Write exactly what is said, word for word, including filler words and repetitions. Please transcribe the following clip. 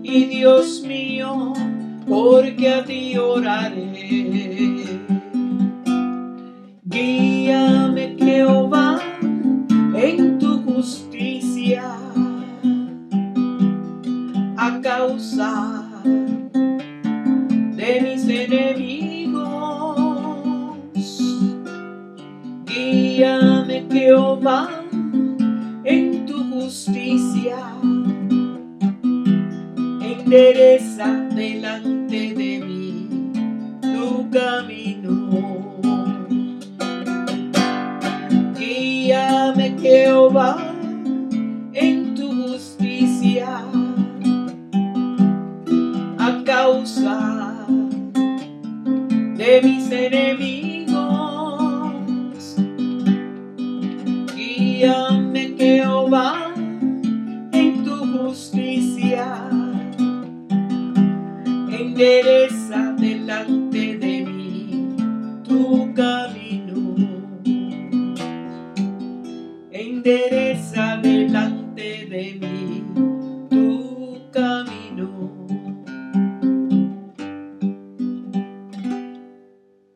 y Dios mío, porque a ti oraré. Guíame, Jehová, en tu justicia, a causa de mis enemigos. Guíame, Jehová, en tu justicia, endereza delante de mí tu camino. Guíame, Jehová, en tu justicia, a causa de mis enemigos. Guíame, Jehová, en tu justicia, endereza delante de mí tu camino. Endereza